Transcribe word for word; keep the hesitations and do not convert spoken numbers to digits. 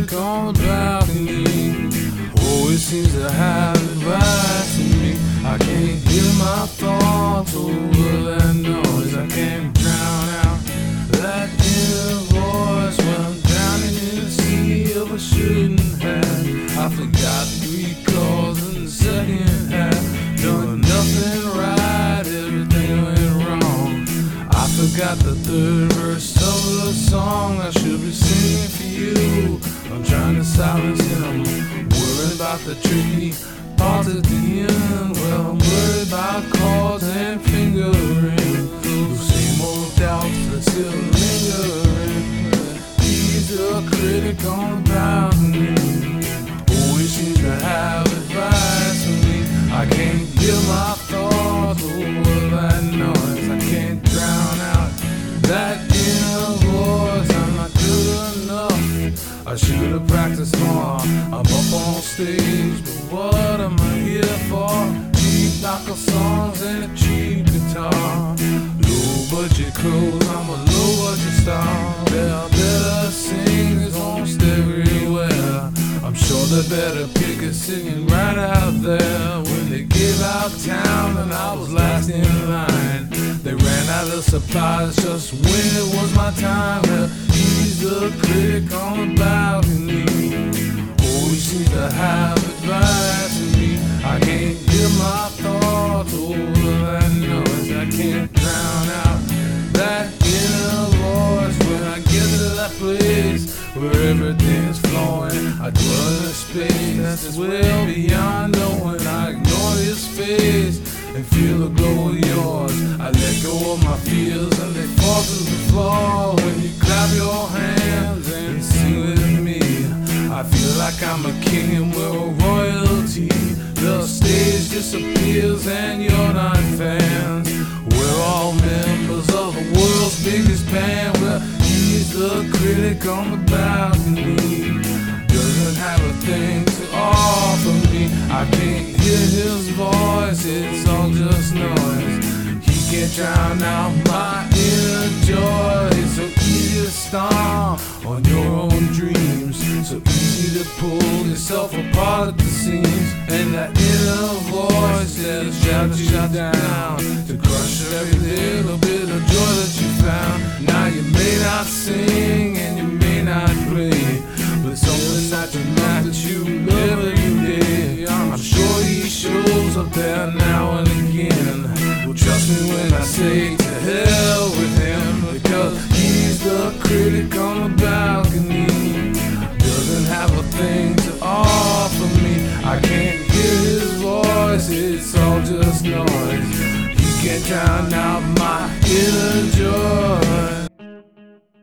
critic on the balcony always seems to have advice for me. I can't hear my thoughts over that noise. I can't drown out that inner voice when I'm drowning in the sea of a shouldn't have. I forgot three chords in the second half. Done nothing right, everything went wrong. I forgot the third verse of the song I should be singing for you. I'm trying to silence him, worried about the tricky thoughts at the end. Well, I'm worried about chords and fingering, those same old doubts that still lingering. He's a critic on the balcony, always seems to have advice for me. I can't hear my thoughts over that noise. I can't drown out that inner voice. I'm not good enough, I should have practiced more. I'm up on stage, but what am I here for? Cheap knocker songs and a cheap guitar, low budget clothes, I'm a low budget star. There are better singers almost everywhere. I'm sure they better pick a singing right out there. When they gave out town and I was last in line, they ran out of supplies just when it was my time. Well, he's the critic on the balcony, always seems to have advice for me. I can't hear my thoughts over that noise. I can't drown out that inner voice. When I get to that place where everything's flowing, I dwell in a space that's well beyond knowing. I ignore his face and feel the glow of yours. I let go of my fears and they fall to the floor. When you clap your hands and sing with me, I feel like I'm a king and we're royalty. The stage disappears and you're not fans. We're all members of the world's biggest band. Well, he's the critic on the balcony, doesn't have a thing to offer me. I can't hear his voice, it's all just noise. He can't drown out my inner joy. It's so easy to stomp on your own dreams, so easy to pull yourself apart at the seams. And that inner voice that shouts you down to crush every little bit of joy that you found. Now you may not sing and you may not play, but something that you like that you love every day. I'm sure he shows up there now and again. Well, trust me when I say to hell with him, because he's the critic on the balcony, doesn't have a thing to offer me. I can't hear his voice, it's all just noise. He can't drown out my inner joy.